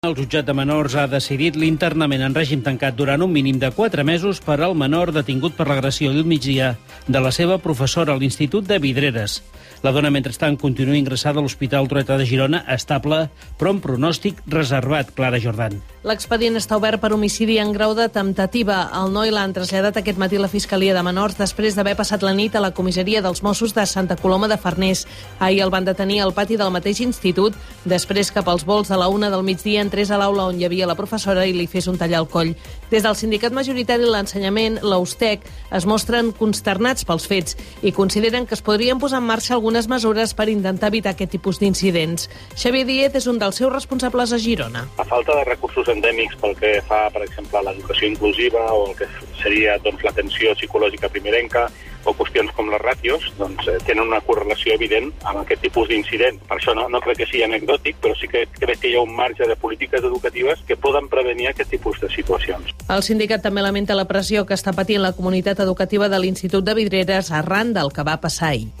El jutjat de menors ha decidit l'internament en règim tancat durant un mínim de 4 mesos per al menor detingut per l'agressió al migdia de la seva professora a l'Institut de Vidreres. La dona, mentrestant, continua ingressada a l'Hospital Trueta de Girona, estable, però amb pronòstic reservat. Clara Jordan. L'expedient està obert per homicidi en grau de temptativa. El noi l'han traslladat aquest matí a la Fiscalia de Menors després d'haver passat la nit a la comissaria dels Mossos de Santa Coloma de Farners. Ahir el van detenir al pati del mateix institut, després que pels vols de la 1 del migdia entrés a l'aula on hi havia la professora i li fes un tall al coll. Des del sindicat majoritari de l'ensenyament, l'Austec, es mostren consternats pels fets i consideren que es podrien posar en marxa algunes mesures per intentar evitar aquest tipus d'incidents. Xavier Díez és un dels seus responsables a Girona. A falta de recursos endèmics pel que fa, per exemple, a l'educació inclusiva o el que seria l'atenció psicològica primerenca o qüestions com les ràtios, tenen una correlació evident amb aquest tipus d'incident. Per això no crec que sigui anecdòtic, però sí que crec que hi ha un marge de polítiques educatives que poden prevenir aquest tipus de situacions. El sindicat també lamenta la pressió que està patint la comunitat educativa de l'Institut de Vidreres arran del que va passar ahir.